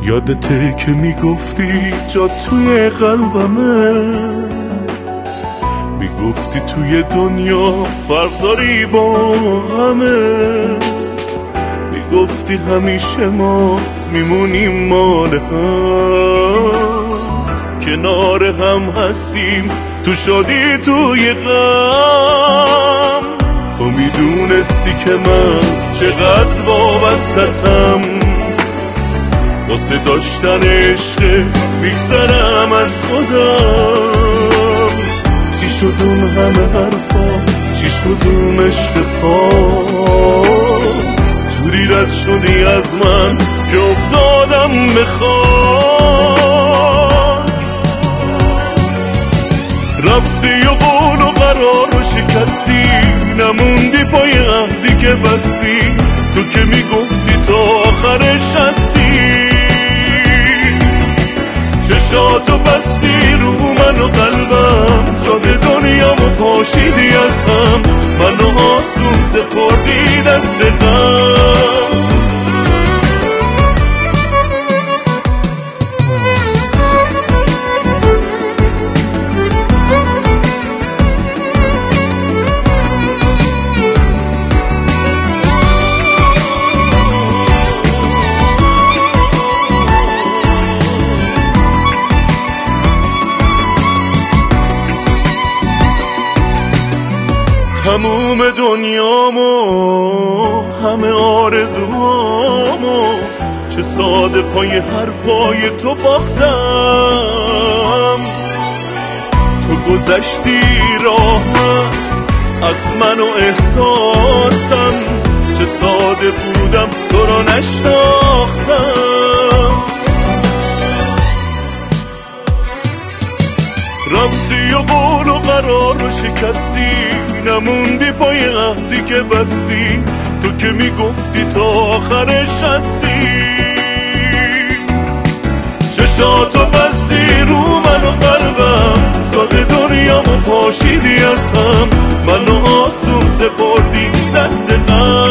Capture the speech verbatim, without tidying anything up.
یادته که میگفتی جا توی قلبمه، میگفتی توی دنیا فرق داری با غمه، میگفتی همیشه ما میمونیم مال هم، کنار هم هستیم تو شادی توی غم. تو میدونستی که من چقدر وابستم، واسه داشتن عشق میگذرم از خودم. چی شد اون همه حرفا، چی شد اون عشق پاک، جوری رد شدی از من که افتادم به خاک. رفتی و قول و قرار رو شکستی، نموندی پای عهدی که بستی، تو که میگفتی تا آخرش هستی. چشاتو بستی رو من و قلبم، زاده دنیامو پاشیدی از هم، منو آسون سپردی دست غم. تموم دنیامو، همه آرزوهامو، چه ساده پای حرفای تو باختم. تو گذشتی راحت از من و احساسم، چه ساده بودم تو رو نشناختم. رفتی و قول و قرار رو شکستی، نموندی پای عهدی که بستی، تو که میگفتی تا آخرش هستی. چشاتو بستی رو من و قلبم، زاده دنیامو پاشیدی از هم، منو آسون سپردی دست غم.